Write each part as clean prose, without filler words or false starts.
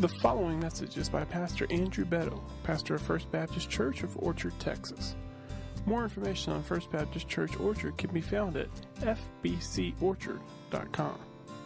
The following message is by Pastor Andrew Betto, pastor of First Baptist Church of Orchard, Texas. More information on First Baptist Church Orchard can be found at fbcorchard.com.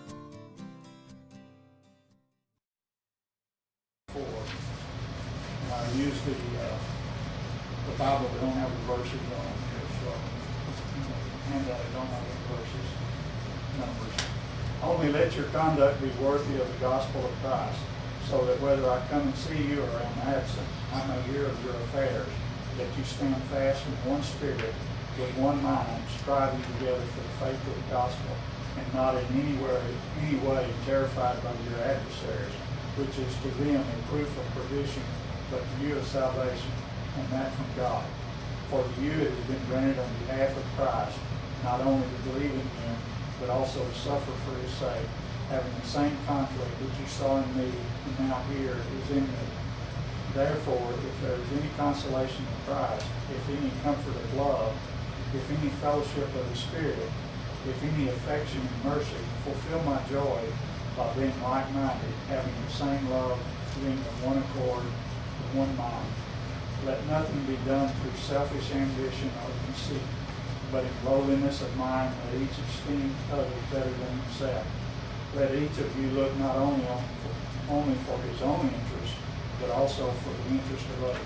I use the Bible that don't have the verses on it. Handout that don't have the verses, numbers. Only let your conduct be worthy of the gospel of Christ, so that whether I come and see you or am absent, I may hear of your affairs, that you stand fast in one spirit, with one mind, striving together for the faith of the gospel, and not in any way terrified by your adversaries, which is to them a proof of perdition, but to you of salvation, and that from God. For to you it has been granted on behalf of Christ, not only to believe in him, but also to suffer for his sake, having the same conflict which you saw in me and now here is in me. Therefore, if there is any consolation in Christ, if any comfort of love, if any fellowship of the Spirit, if any affection and mercy, fulfill my joy by being like-minded, having the same love, being of one accord, with one mind. Let nothing be done through selfish ambition or conceit, but in lowliness of mind let each esteem others better than himself. Let each of you look not only for his own interest, but also for the interest of others.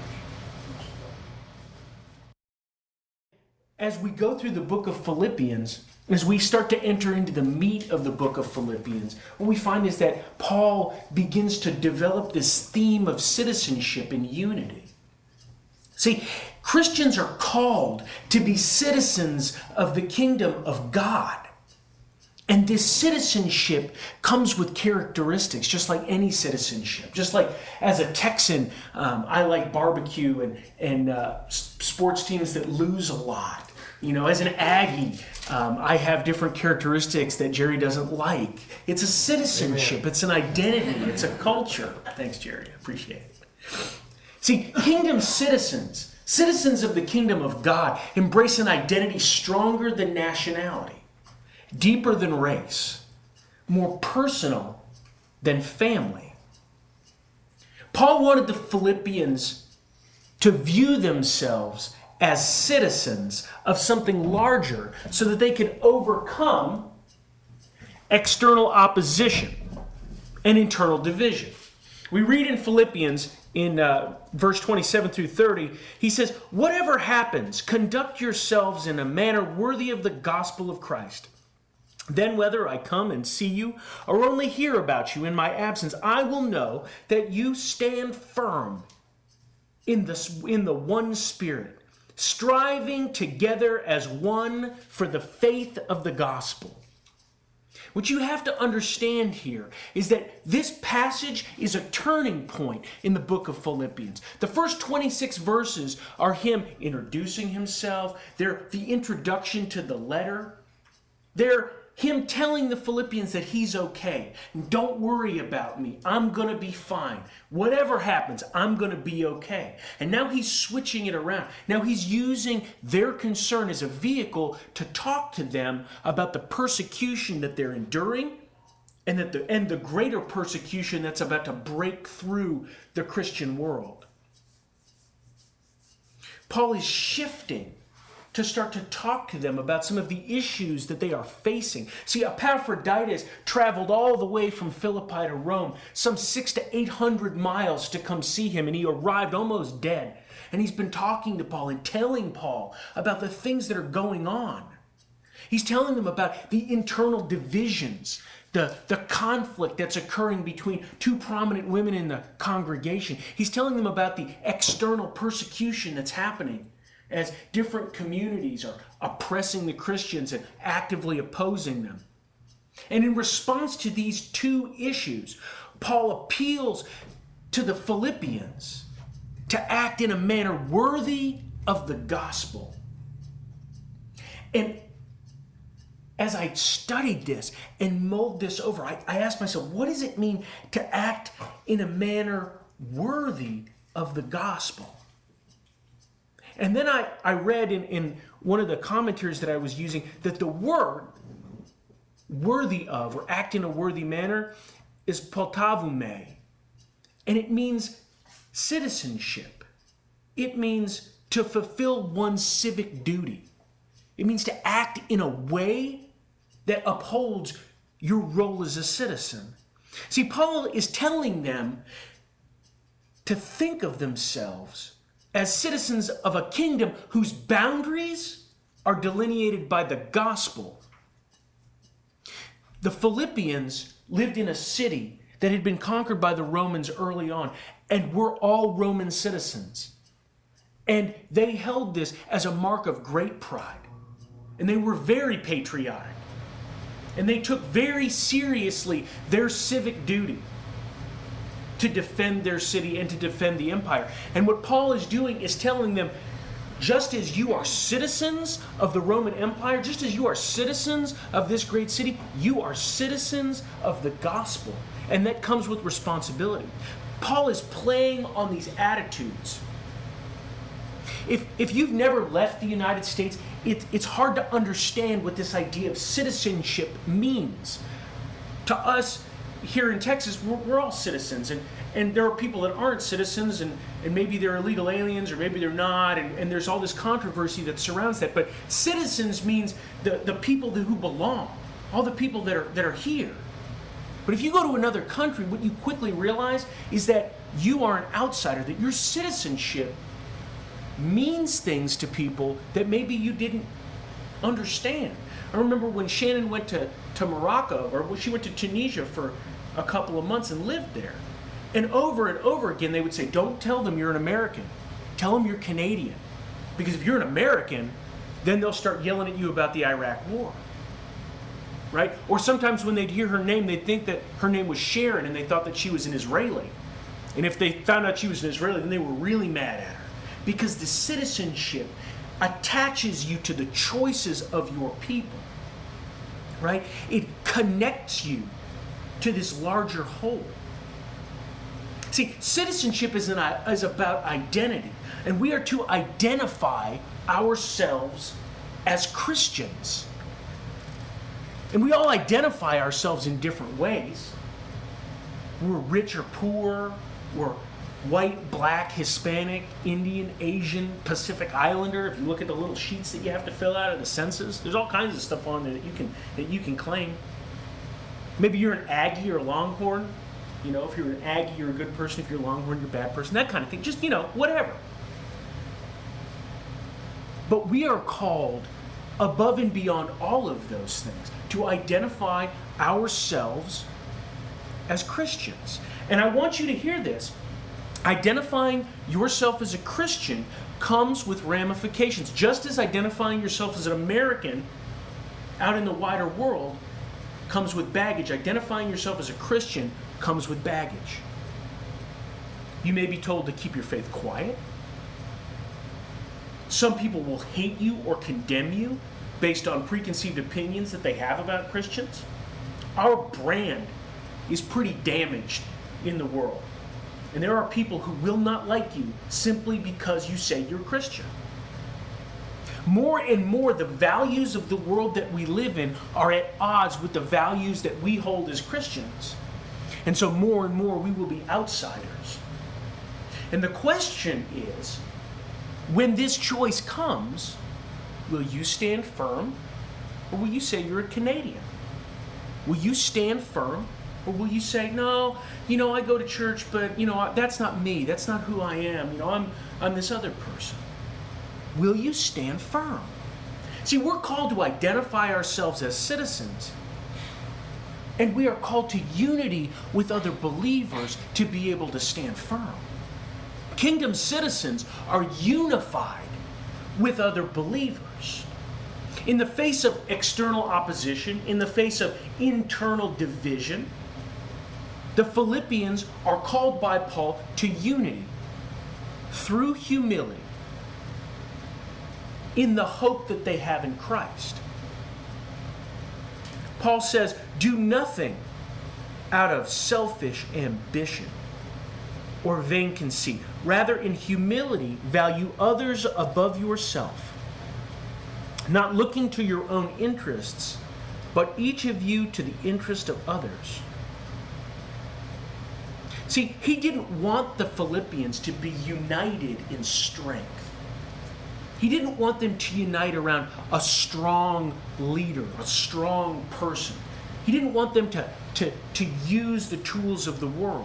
As we go through the book of Philippians, as we start to enter into the meat of the book of Philippians, what we find is that Paul begins to develop this theme of citizenship and unity. See, Christians are called to be citizens of the kingdom of God. And this citizenship comes with characteristics, just like any citizenship. Just like as a Texan, I like barbecue and sports teams that lose a lot. You know, as an Aggie, I have different characteristics that Jerry doesn't like. It's a citizenship. Amen. It's an identity. It's a culture. Thanks, Jerry. I appreciate it. See, kingdom citizens of the kingdom of God, embrace an identity stronger than nationality, deeper than race, more personal than family. Paul wanted the Philippians to view themselves as citizens of something larger so that they could overcome external opposition and internal division. We read in Philippians in verse 27 through 30, he says, "Whatever happens, conduct yourselves in a manner worthy of the gospel of Christ. Then whether I come and see you or only hear about you in my absence, I will know that you stand firm in the one spirit, striving together as one for the faith of the gospel." What you have to understand here is that this passage is a turning point in the book of Philippians. The first 26 verses are him introducing himself. They're the introduction to the letter. They're him telling the Philippians that he's okay. Don't worry about me. I'm going to be fine. Whatever happens, I'm going to be okay. And now he's switching it around. Now he's using their concern as a vehicle to talk to them about the persecution that they're enduring and the greater persecution that's about to break through the Christian world. Paul is shifting to start to talk to them about some of the issues that they are facing. See, Epaphroditus traveled all the way from Philippi to Rome, some 600 to 800 miles to come see him, and he arrived almost dead. And he's been talking to Paul and telling Paul about the things that are going on. He's telling them about the internal divisions, the conflict that's occurring between two prominent women in the congregation. He's telling them about the external persecution that's happening as different communities are oppressing the Christians and actively opposing them. And in response to these two issues, Paul appeals to the Philippians to act in a manner worthy of the gospel. And as I studied this and mulled this over, I asked myself, what does it mean to act in a manner worthy of the gospel? And then I read in one of the commentaries that I was using that the word worthy of or act in a worthy manner is potavume. And it means citizenship. It means to fulfill one's civic duty. It means to act in a way that upholds your role as a citizen. See, Paul is telling them to think of themselves as citizens of a kingdom whose boundaries are delineated by the gospel. The Philippians lived in a city that had been conquered by the Romans early on, and were all Roman citizens. And they held this as a mark of great pride. And they were very patriotic. And they took very seriously their civic duty to defend their city and to defend the empire. And what Paul is doing is telling them, just as you are citizens of the Roman Empire, just as you are citizens of this great city, you are citizens of the gospel. And that comes with responsibility. Paul is playing on these attitudes. If you've never left the United States, it's hard to understand what this idea of citizenship means. To us here in Texas, we're all citizens, and there are people that aren't citizens, and maybe they're illegal aliens, or maybe they're not, and there's all this controversy that surrounds that. But citizens means the people who belong, all the people that are here. But if you go to another country, what you quickly realize is that you are an outsider, that your citizenship means things to people that maybe you didn't understand. I remember when Shannon went to Morocco, or she went to Tunisia for a couple of months and lived there. And over again, they would say, don't tell them you're an American. Tell them you're Canadian. Because if you're an American, then they'll start yelling at you about the Iraq War. Right? Or sometimes when they'd hear her name, they'd think that her name was Sharon, and they thought that she was an Israeli. And if they found out she was an Israeli, then they were really mad at her. Because the citizenship attaches you to the choices of your people. Right? It connects you to this larger whole. See, citizenship is about identity. And we are to identify ourselves as Christians. And we all identify ourselves in different ways. We're rich or poor. We're white, black, Hispanic, Indian, Asian, Pacific Islander. If you look at the little sheets that you have to fill out of the census, there's all kinds of stuff on there that you can claim. Maybe you're an Aggie or a Longhorn. You know, if you're an Aggie, you're a good person. If you're a Longhorn, you're a bad person. That kind of thing. Just, whatever. But we are called above and beyond all of those things to identify ourselves as Christians. And I want you to hear this. Identifying yourself as a Christian comes with ramifications. Just as identifying yourself as an American out in the wider world comes with baggage, identifying yourself as a Christian comes with baggage. You may be told to keep your faith quiet. Some people will hate you or condemn you based on preconceived opinions that they have about Christians. Our brand is pretty damaged in the world. And there are people who will not like you simply because you say you're Christian. More and more, the values of the world that we live in are at odds with the values that we hold as Christians. And so more and more, we will be outsiders. And the question is, when this choice comes, will you stand firm, or will you say you're a Canadian? Will you stand firm, or will you say, no, I go to church, but, that's not me. That's not who I am. I'm this other person. Will you stand firm? See, we're called to identify ourselves as citizens. And we are called to unity with other believers to be able to stand firm. Kingdom citizens are unified with other believers. In the face of external opposition, in the face of internal division, the Philippians are called by Paul to unity through humility in the hope that they have in Christ. Paul says, do nothing out of selfish ambition or vain conceit. Rather, in humility, value others above yourself, not looking to your own interests, but each of you to the interest of others. See, he didn't want the Philippians to be united in strength. He didn't want them to unite around a strong leader, a strong person. He didn't want them to use the tools of the world.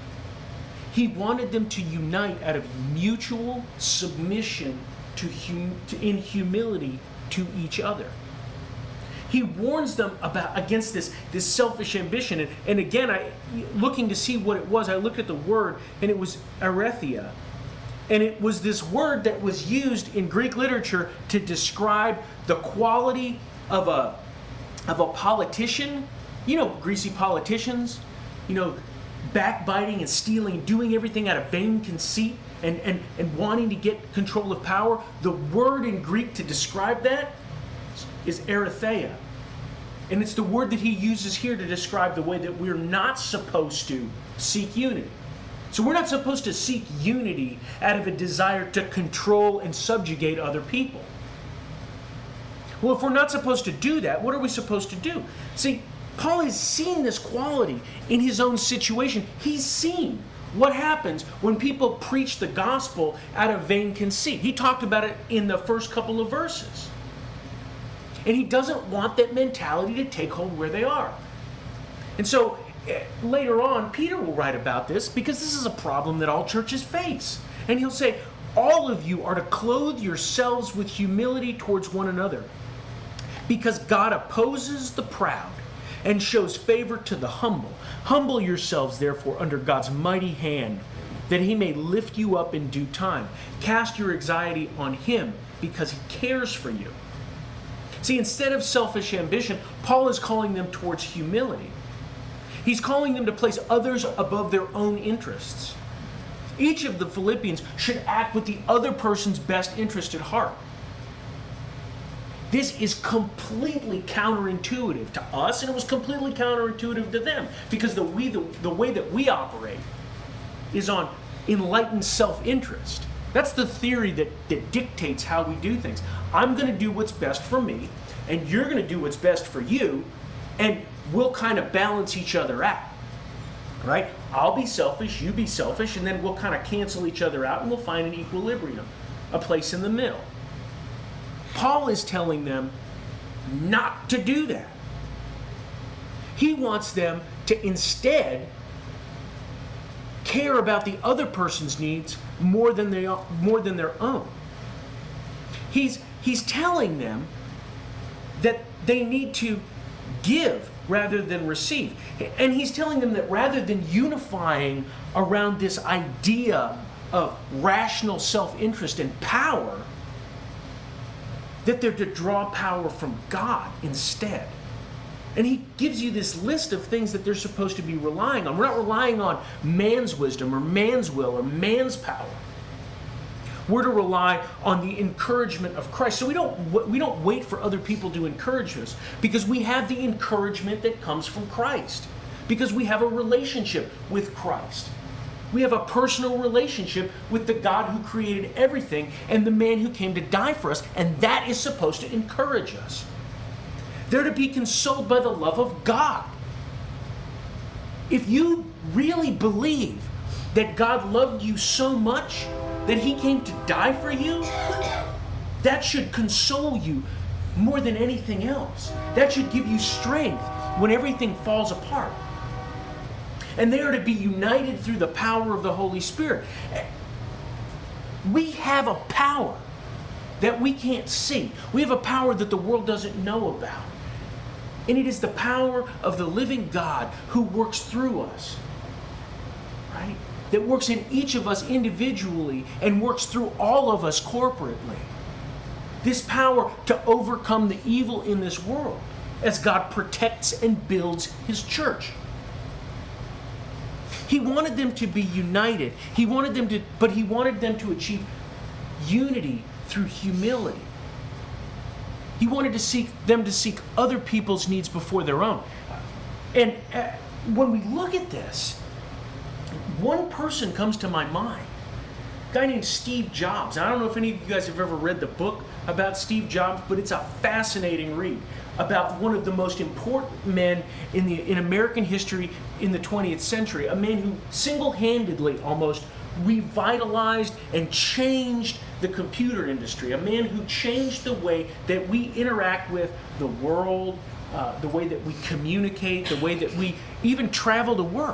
He wanted them to unite out of mutual submission in humility to each other. He warns them against this selfish ambition. And again, looking to see what it was, I looked at the word, and it was aletheia. And it was this word that was used in Greek literature to describe the quality of a politician. You know, greasy politicians, backbiting and stealing, doing everything out of vain conceit and wanting to get control of power. The word in Greek to describe that is aletheia. And it's the word that he uses here to describe the way that we're not supposed to seek unity. So we're not supposed to seek unity out of a desire to control and subjugate other people. Well, if we're not supposed to do that, what are we supposed to do? See, Paul has seen this quality in his own situation. He's seen what happens when people preach the gospel out of vain conceit. He talked about it in the first couple of verses. And he doesn't want that mentality to take hold where they are. And so later on, Peter will write about this because this is a problem that all churches face. And he'll say, all of you are to clothe yourselves with humility towards one another, because God opposes the proud and shows favor to the humble. Humble yourselves, therefore, under God's mighty hand, that he may lift you up in due time. Cast your anxiety on him, because he cares for you. See, instead of selfish ambition, Paul is calling them towards humility. He's calling them to place others above their own interests. Each of the Philippians should act with the other person's best interest at heart. This is completely counterintuitive to us, and it was completely counterintuitive to them, because the way that we operate is on enlightened self-interest. That's the theory that dictates how we do things. I'm going to do what's best for me, and you're going to do what's best for you, and we'll kind of balance each other out, right? I'll be selfish, you be selfish, and then we'll kind of cancel each other out, and we'll find an equilibrium, a place in the middle. Paul is telling them not to do that. He wants them to instead care about the other person's needs more than their own. He's telling them that they need to give rather than receive. And he's telling them that rather than unifying around this idea of rational self-interest and power, that they're to draw power from God instead. And he gives you this list of things that they're supposed to be relying on. We're not relying on man's wisdom or man's will or man's power. We're to rely on the encouragement of Christ. So we don't wait for other people to encourage us, because we have the encouragement that comes from Christ, because we have a relationship with Christ. We have a personal relationship with the God who created everything and the man who came to die for us, and that is supposed to encourage us. They're to be consoled by the love of God. If you really believe that God loved you so much that he came to die for you, that should console you more than anything else. That should give you strength when everything falls apart. And they are to be united through the power of the Holy Spirit. We have a power that we can't see. We have a power that the world doesn't know about. And it is the power of the living God who works through us, right? That works in each of us individually and works through all of us corporately. This power to overcome the evil in this world as God protects and builds his church. He wanted them to be united. He wanted them to achieve unity through humility. He wanted them to seek other people's needs before their own. And when we look at this, one person comes to my mind A guy named Steve Jobs. I don't know if any of you guys have ever read the book about Steve Jobs, but it's a fascinating read about one of the most important men in American history in the 20th century. A man who single-handedly almost revitalized and changed the computer industry. A man who changed the way that we interact with the world, the way that we communicate, the way that we even travel to work.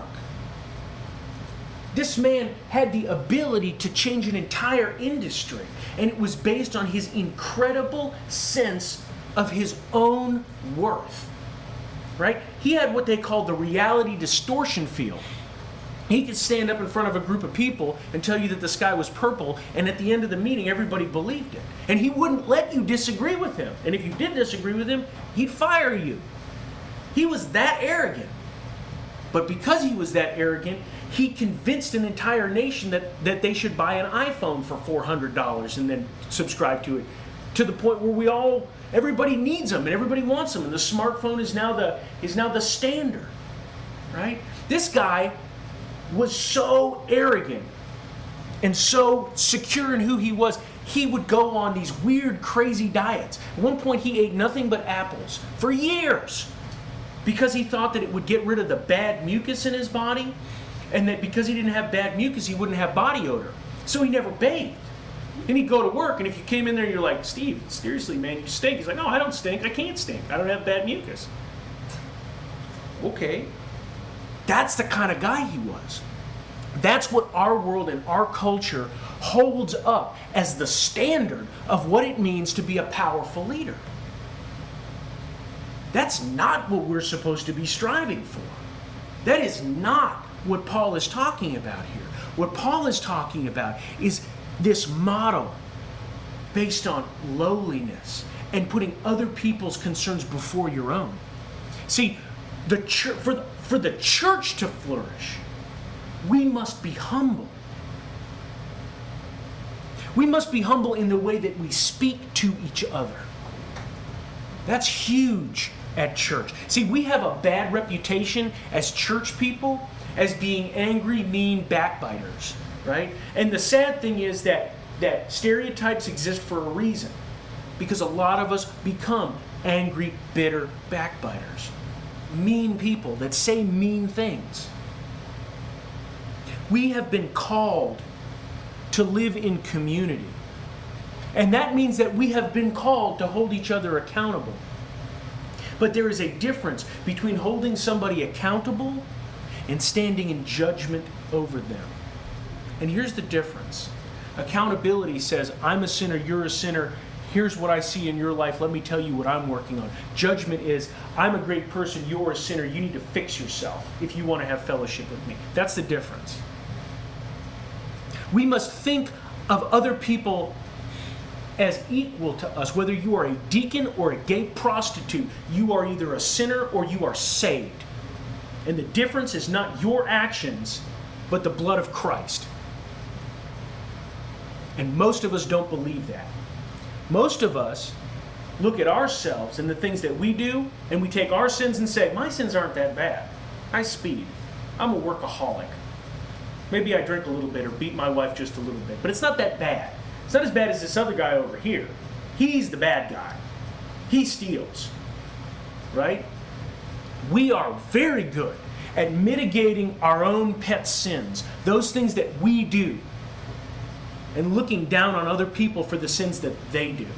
This man had the ability to change an entire industry, and it was based on his incredible sense of his own worth, right? He had what they called the reality distortion field. He could stand up in front of a group of people and tell you that the sky was purple, and at the end of the meeting, everybody believed it. And he wouldn't let you disagree with him. And if you did disagree with him, he'd fire you. He was that arrogant. But because he was that arrogant, he convinced an entire nation that they should buy an iPhone for $400 and then subscribe to it, to the point where everybody needs them and everybody wants them, and the smartphone is now the standard, right? This guy was so arrogant and so secure in who he was, he would go on these weird, crazy diets. At one point, he ate nothing but apples for years because he thought that it would get rid of the bad mucus in his body, and that because he didn't have bad mucus, he wouldn't have body odor. So he never bathed. Then he'd go to work, and if you came in there and you're like, "Steve, seriously, man, you stink." He's like, "No, I don't stink. I can't stink. I don't have bad mucus." Okay. That's the kind of guy he was. That's what our world and our culture holds up as the standard of what it means to be a powerful leader. That's not what we're supposed to be striving for. That is not what Paul is talking about here. What Paul is talking about is this model based on lowliness and putting other people's concerns before your own. See, for the church to flourish, we must be humble. We must be humble in the way that we speak to each other. That's huge at church. See, we have a bad reputation as church people as being angry, mean backbiters, right? And the sad thing is that stereotypes exist for a reason, because a lot of us become angry, bitter backbiters. Mean people that say mean things. We have been called to live in community. And that means that we have been called to hold each other accountable. But there is a difference between holding somebody accountable and standing in judgment over them. And here's the difference. Accountability says, I'm a sinner, you're a sinner. Here's what I see in your life. Let me tell you what I'm working on. Judgment is, I'm a great person, you're a sinner. You need to fix yourself if you want to have fellowship with me. That's the difference. We must think of other people as equal to us. Whether you are a deacon or a gay prostitute, you are either a sinner or you are saved. And the difference is not your actions, but the blood of Christ. And most of us don't believe that. Most of us look at ourselves and the things that we do, and we take our sins and say, my sins aren't that bad. I speed. I'm a workaholic. Maybe I drink a little bit or beat my wife just a little bit, but it's not that bad. It's not as bad as this other guy over here. He's the bad guy. He steals, right? We are very good at mitigating our own pet sins, those things that we do, and looking down on other people for the sins that they do.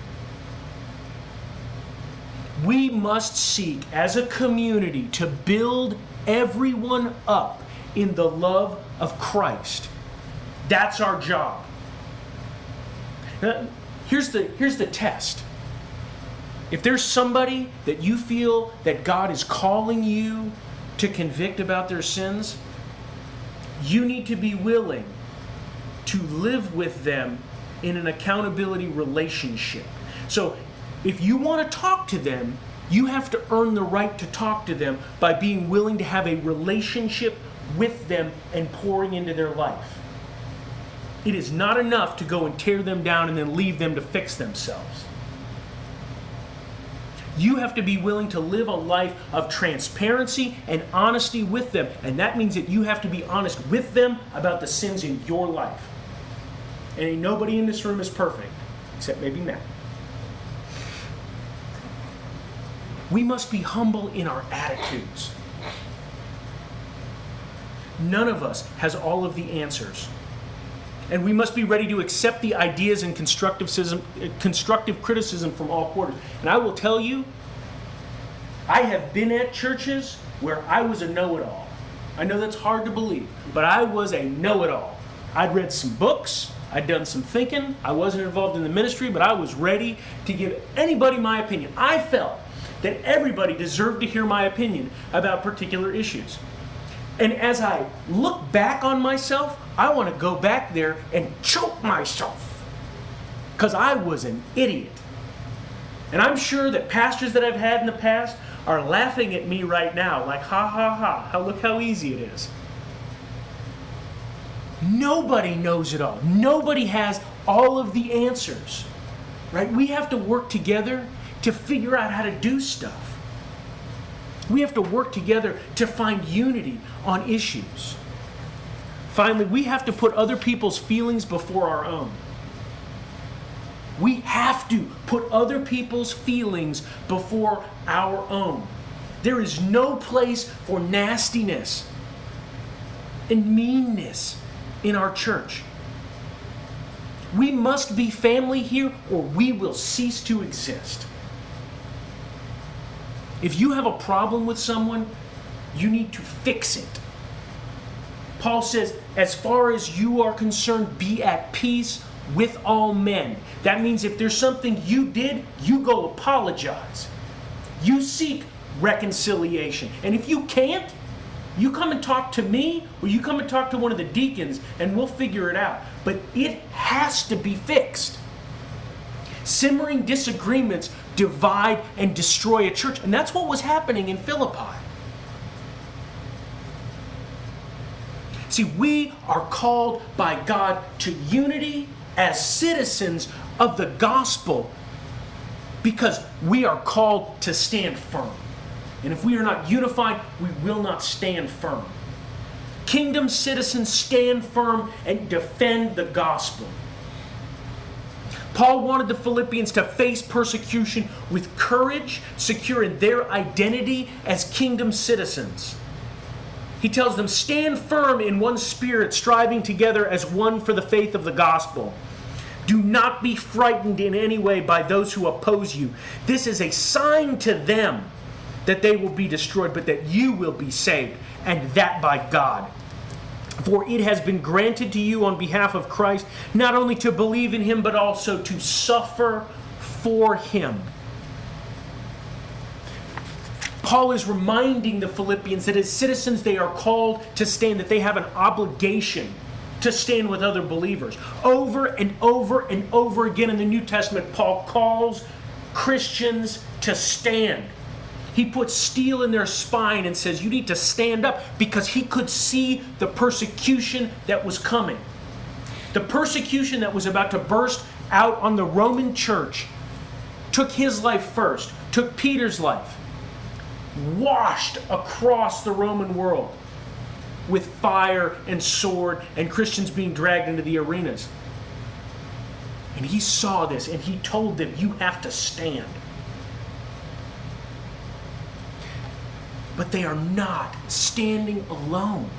We must seek as a community to build everyone up in the love of Christ. That's our job. Now, here's the test. If there's somebody that you feel that God is calling you to convict about their sins, you need to be willing to live with them in an accountability relationship. So if you want to talk to them, you have to earn the right to talk to them by being willing to have a relationship with them and pouring into their life. It is not enough to go and tear them down and then leave them to fix themselves. You have to be willing to live a life of transparency and honesty with them. And that means that you have to be honest with them about the sins in your life. and ain't nobody in this room is perfect, except maybe Matt. We must be humble in our attitudes. None of us has all of the answers. And we must be ready to accept the ideas and constructive criticism from all quarters. And I will tell you, I have been at churches where I was a know-it-all. I know that's hard to believe, but I was a know-it-all. I'd read some books, I'd done some thinking, I wasn't involved in the ministry, but I was ready to give anybody my opinion. I felt that everybody deserved to hear my opinion about particular issues. And as I look back on myself, I want to go back there and choke myself, because I was an idiot. And I'm sure that pastors that I've had in the past are laughing at me right now, like, ha ha ha, look how easy it is. Nobody knows it all. Nobody has all of the answers, right? We have to work together to figure out how to do stuff. We have to work together to find unity on issues. Finally, we have to put other people's feelings before our own. We have to put other people's feelings before our own. There is no place for nastiness and meanness in our church. We must be family here, or we will cease to exist. If you have a problem with someone, you need to fix it. Paul says, as far as you are concerned, be at peace with all men. That means if there's something you did, you go apologize. You seek reconciliation. And if you can't, you come and talk to me, or you come and talk to one of the deacons, and we'll figure it out. But it has to be fixed. Simmering disagreements divide and destroy a church. And that's what was happening in Philippi. See, we are called by God to unity as citizens of the gospel, because we are called to stand firm. And if we are not unified, we will not stand firm. Kingdom citizens stand firm and defend the gospel. Paul wanted the Philippians to face persecution with courage, secure in their identity as kingdom citizens. He tells them, stand firm in one spirit, striving together as one for the faith of the gospel. Do not be frightened in any way by those who oppose you. This is a sign to them that they will be destroyed, but that you will be saved, and that by God. For it has been granted to you on behalf of Christ, not only to believe in Him, but also to suffer for Him. Paul is reminding the Philippians that as citizens they are called to stand, that they have an obligation to stand with other believers. Over and over and over again in the New Testament, Paul calls Christians to stand. He puts steel in their spine and says, you need to stand up, because he could see the persecution that was coming. The persecution that was about to burst out on the Roman church took his life first, took Peter's life, washed across the Roman world with fire and sword and Christians being dragged into the arenas. And he saw this and he told them, you have to stand. But they are not standing alone.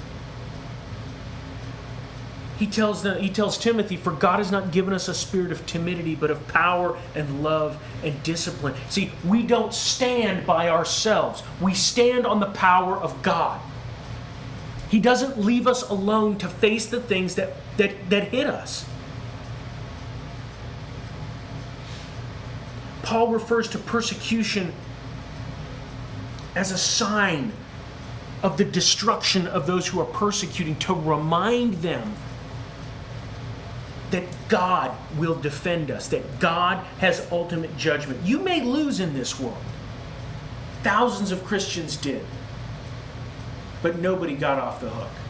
He tells Timothy, for God has not given us a spirit of timidity, but of power and love and discipline. See, we don't stand by ourselves. We stand on the power of God. He doesn't leave us alone to face the things that hit us. Paul refers to persecution as a sign of the destruction of those who are persecuting, to remind them that God will defend us, that God has ultimate judgment. You may lose in this world. Thousands of Christians did. But nobody got off the hook.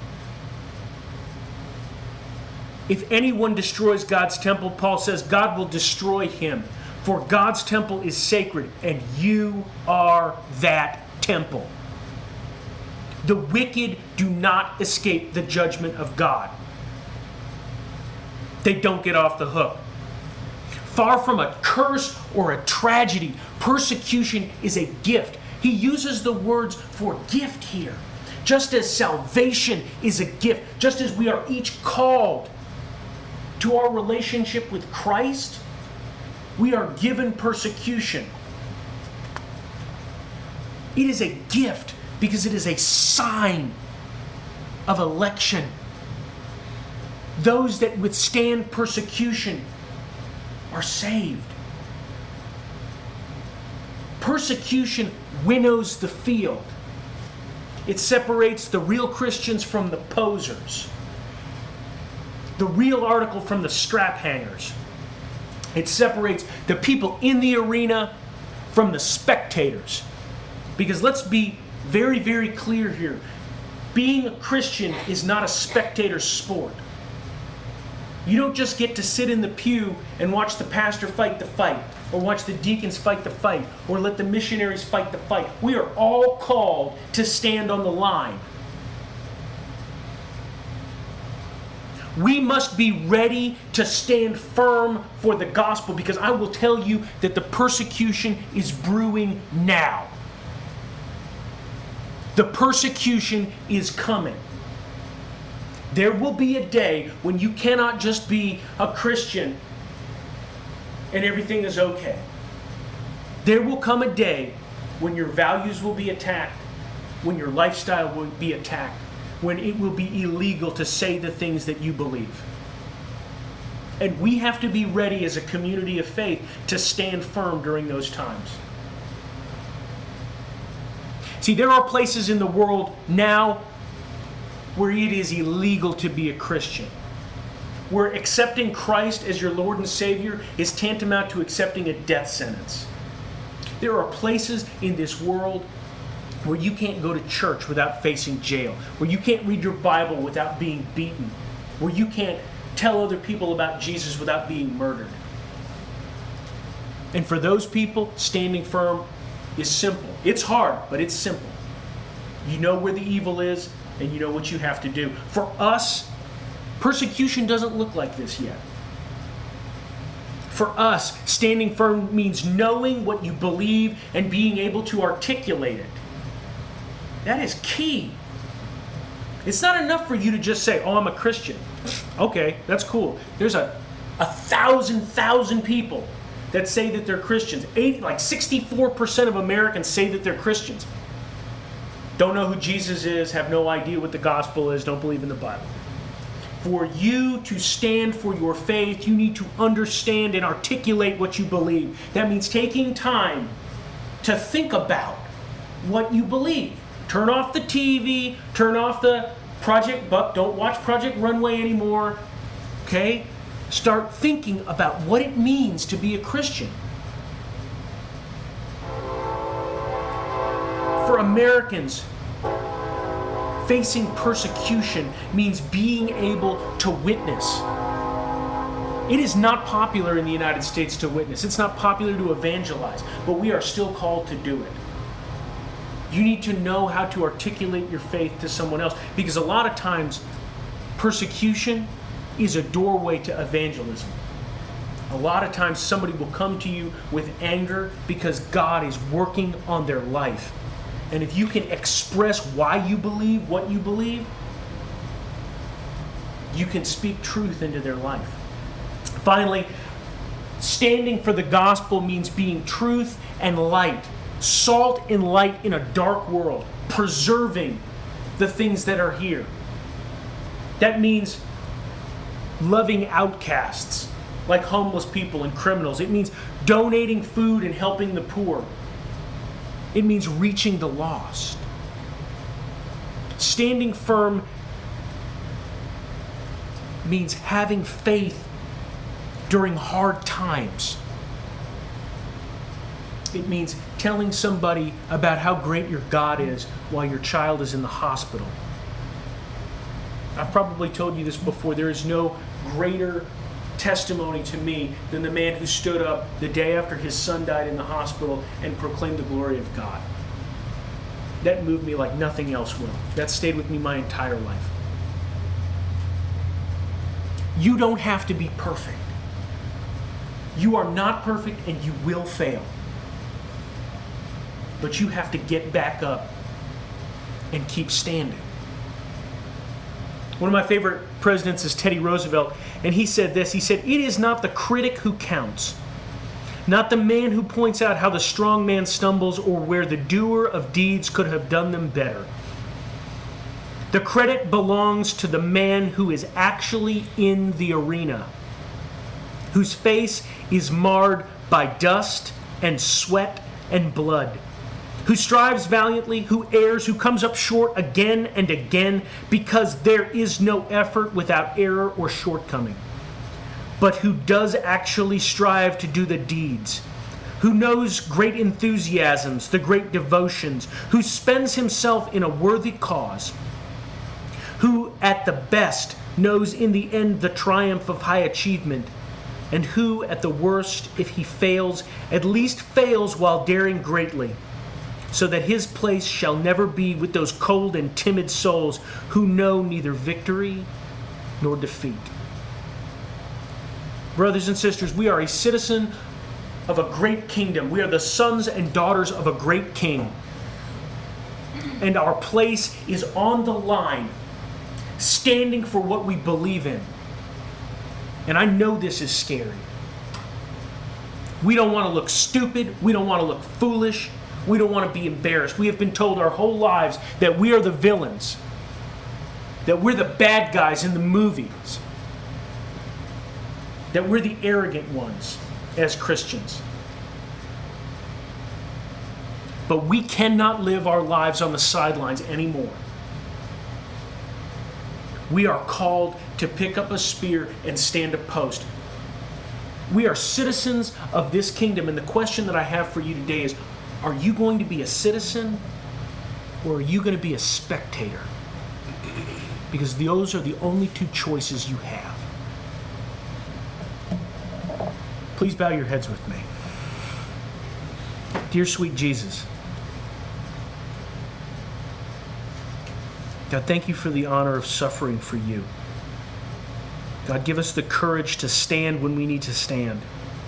If anyone destroys God's temple, Paul says, God will destroy him. For God's temple is sacred, and you are that temple. The wicked do not escape the judgment of God. they don't get off the hook. Far from a curse or a tragedy, persecution is a gift. He uses the words for gift here. Just as salvation is a gift, just as we are each called to our relationship with Christ, we are given persecution. It is a gift because it is a sign of election. Those that withstand persecution are saved. Persecution winnows the field. It separates the real Christians from the posers, the real article from the strap hangers. It separates the people in the arena from the spectators. Because let's be very, very clear here. Being a Christian is not a spectator sport. You don't just get to sit in the pew and watch the pastor fight the fight, or watch the deacons fight the fight, or let the missionaries fight the fight. We are all called to stand on the line. We must be ready to stand firm for the gospel, because I will tell you that the persecution is brewing now. The persecution is coming. There will be a day when you cannot just be a Christian and everything is okay. There will come a day when your values will be attacked, when your lifestyle will be attacked, when it will be illegal to say the things that you believe. And we have to be ready as a community of faith to stand firm during those times. See, there are places in the world now where it is illegal to be a Christian, where accepting Christ as your Lord and Savior is tantamount to accepting a death sentence. There are places in this world where you can't go to church without facing jail, where you can't read your Bible without being beaten, where you can't tell other people about Jesus without being murdered. And for those people, standing firm is simple. It's hard, but it's simple. You know where the evil is, and you know what you have to do. For us, persecution doesn't look like this yet. For us, standing firm means knowing what you believe and being able to articulate it. That is key. It's not enough for you to just say, "Oh, I'm a Christian." Okay, that's cool. There's a thousand people that say that they're Christians. 64% of Americans say that they're Christians. Don't know who Jesus is, have no idea what the gospel is, don't believe in the Bible. For you to stand for your faith, you need to understand and articulate what you believe. That means taking time to think about what you believe. Turn off the TV, turn off the Project Buck, don't watch Project Runway anymore. Okay? Start thinking about what it means to be a Christian. For Americans, facing persecution means being able to witness. It is not popular in the United States to witness. It's not popular to evangelize, but we are still called to do it. You need to know how to articulate your faith to someone else, because a lot of times persecution is a doorway to evangelism. A lot of times somebody will come to you with anger because God is working on their life. And if you can express why you believe what you believe, you can speak truth into their life. Finally, standing for the gospel means being truth and light, salt and light in a dark world, preserving the things that are here. That means loving outcasts like homeless people and criminals. It means donating food and helping the poor. It means reaching the lost. Standing firm means having faith during hard times. It means telling somebody about how great your God is while your child is in the hospital. I've probably told you this before. There is no greater testimony to me than the man who stood up the day after his son died in the hospital and proclaimed the glory of God. That moved me like nothing else will. That stayed with me my entire life. You don't have to be perfect. You are not perfect and you will fail. But you have to get back up and keep standing. One of my favorite presidents is Teddy Roosevelt, and he said this. He said, "It is not the critic who counts, not the man who points out how the strong man stumbles or where the doer of deeds could have done them better. The credit belongs to the man who is actually in the arena, whose face is marred by dust and sweat and blood, who strives valiantly, who errs, who comes up short again and again, because there is no effort without error or shortcoming, but who does actually strive to do the deeds, who knows great enthusiasms, the great devotions, who spends himself in a worthy cause, who at the best knows in the end the triumph of high achievement, and who at the worst, if he fails, at least fails while daring greatly, so that his place shall never be with those cold and timid souls who know neither victory nor defeat." Brothers and sisters, we are a citizen of a great kingdom. We are the sons and daughters of a great king. And our place is on the line, standing for what we believe in. And I know this is scary. We don't want to look stupid. We don't want to look foolish. We don't want to be embarrassed. We have been told our whole lives that we are the villains, that we're the bad guys in the movies, that we're the arrogant ones as Christians. But we cannot live our lives on the sidelines anymore. We are called to pick up a spear and stand a post. We are citizens of this kingdom, and the question that I have for you today is, are you going to be a citizen or are you going to be a spectator? Because those are the only two choices you have. Please bow your heads with me. Dear sweet Jesus, God, thank you for the honor of suffering for you. God, give us the courage to stand when we need to stand.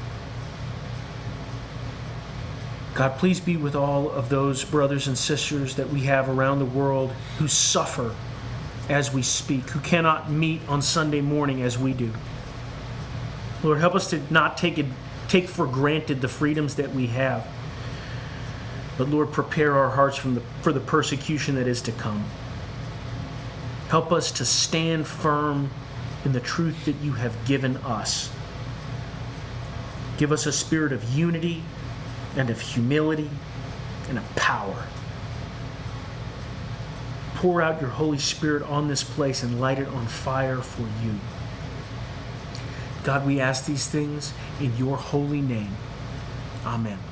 God, please be with all of those brothers and sisters that we have around the world who suffer as we speak, who cannot meet on Sunday morning as we do. Lord, help us to not take for granted the freedoms that we have. But Lord, prepare our hearts for the persecution that is to come. Help us to stand firm in the truth that you have given us. Give us a spirit of unity and of humility and of power. Pour out your Holy Spirit on this place and light it on fire for you. God, we ask these things in your holy name. Amen.